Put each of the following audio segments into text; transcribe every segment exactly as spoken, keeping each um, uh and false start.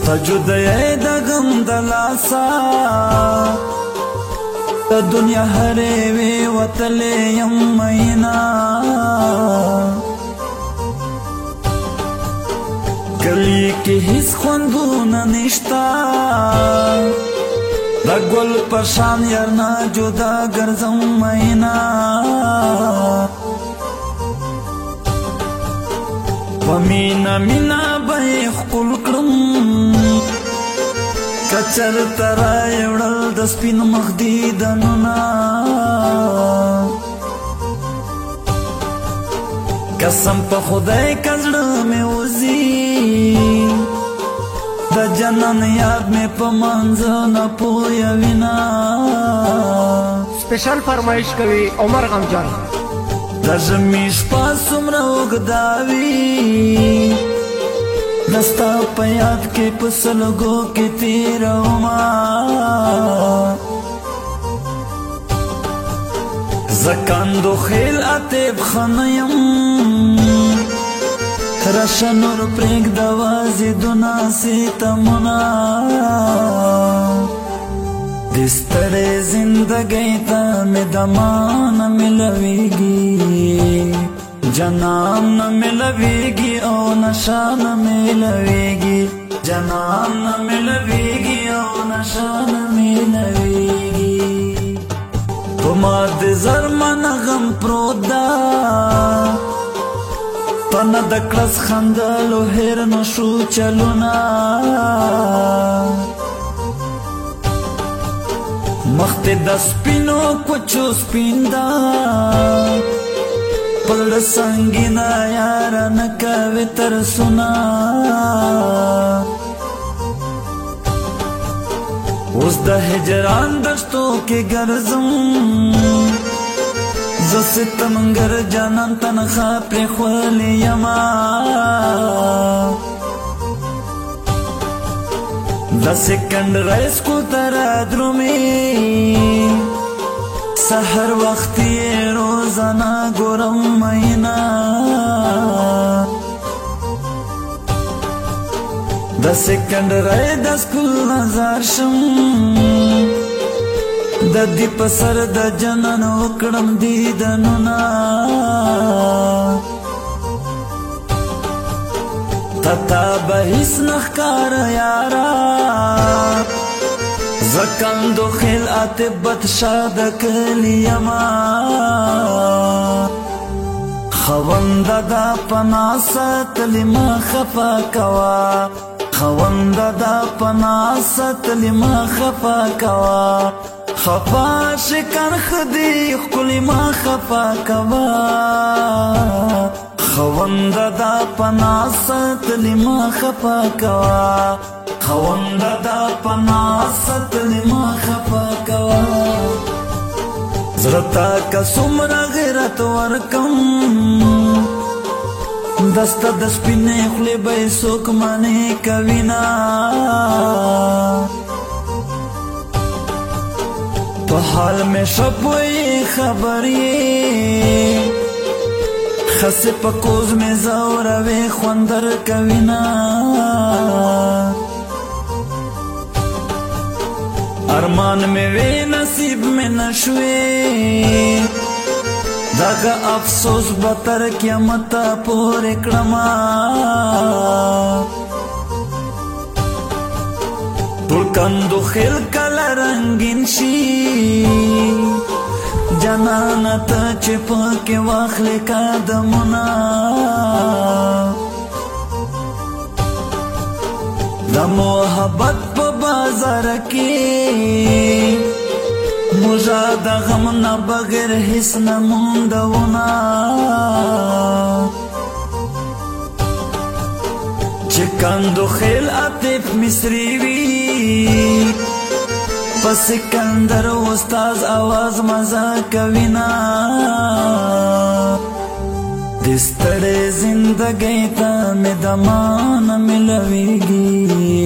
ستا جدائی دا غم دلاسا دا دنیا ہرے وی وطلے یم مینا گلی کی حس خوندون نشتا دا گل پرشان یارنا جدا گرزم مینا ومینا مینا بای خپل کرم کچر ترای وڑل دسپین مخدی دنونا قسم پا خدای کزڑ میں وزی دا جنن یاد میں پا منزل پویا وینا سپیشل فرمائش کوي عمر غمجان دا زمیش پاس سمرا اگداوی دستا پا یاد کے پسلگو کے تیرا ما زکاندو خیل آتیب خانیم رشنور پریگ دوازی دونا سیتا منا دستڑے زندگی تا میں دمان ملویگی جنان نہ ملویگی او نشان ملویگی جنان نہ ملویگی او نشان ملویگی تمہاد زرمان غم پرودا پنا دکلس خندلو ہیر نشو چلونا مخت دس پینو کچو سپیندا پلڑ سنگینا یارا نکاوی ترسونا اس دا ہجران دشتو کے گرزم زستمنگر جانان تنخوا پر خوالی یما دا سکنڈ رئیس کو ترا درومی سحر وقتی روزانا گورم مینا دا سکنڈ رئی دس کل نظار شم دا دی پسر دا جنن وکڑم دیدنونا تتا بحیس نخکار یارا زکندو خیل آتے بدشاد کلیما خوند دا پناست لما خفا کوا خوند دا پناست لما خفا کوا خفا شکر خدی خلی ما خفا کوا خوند دا پناست لما خفا کوا خوند دا پناست لما خفا کوا زرتا کا سمرا غیرت ورکم دستا دس پینے خلی بای سوک مانے کوینا تو حال میں شپوئی خبری خسی پکوز میں زوروی خوندر کوینا ارمان میں وی نصیب میں نشوی داغا افسوس بطر قیامتا پور اکڑما تلکندو خیل کلا رنگین شی جنانتا چپا کے واخلے کا دمنا دا محبت پا بازار کی مجھا دا غم نا بغیر حس نا مندونا چکندو خیل عطف مصری وی پس سکندر استاز آواز مزا کوینا دستڑے زندگی تا میں دمان ملویگی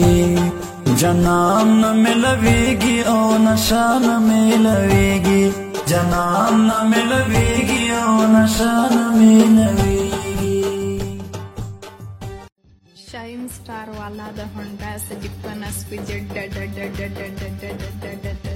جنان نہ ملویگی او نشان ملویگی جنان نہ ملویگی او نشان ملویگی شاعر فلم سٹار والا د هونډا صدیق په نس په جډ ډډ ډډ ډډ ډډ ډډ